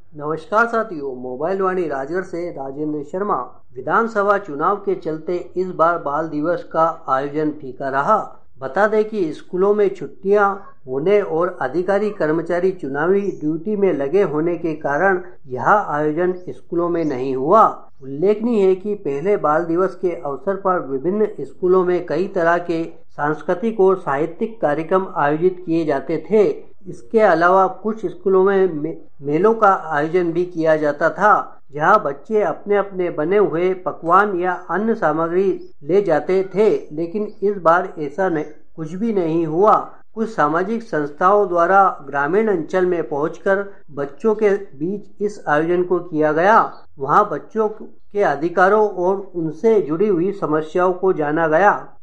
नमस्कार साथियों, मोबाइल वाणी राजगढ़ से राजेंद्र शर्मा। विधानसभा चुनाव के चलते इस बार बाल दिवस का आयोजन फीका रहा। बता दें कि स्कूलों में छुट्टियां होने और अधिकारी कर्मचारी चुनावी ड्यूटी में लगे होने के कारण यह आयोजन स्कूलों में नहीं हुआ। उल्लेखनीय है कि पहले बाल दिवस के अवसर पर विभिन्न स्कूलों में कई तरह के सांस्कृतिक और साहित्यिक कार्यक्रम आयोजित किए जाते थे। इसके अलावा कुछ स्कूलों में मेलों का आयोजन भी किया जाता था, जहां बच्चे अपने अपने बने हुए पकवान या अन्य सामग्री ले जाते थे। लेकिन इस बार ऐसा कुछ भी नहीं हुआ। कुछ सामाजिक संस्थाओं द्वारा ग्रामीण अंचल में पहुंचकर बच्चों के बीच इस आयोजन को किया गया। वहां बच्चों के अधिकारों और उनसे जुड़ी हुई समस्याओं को जाना गया।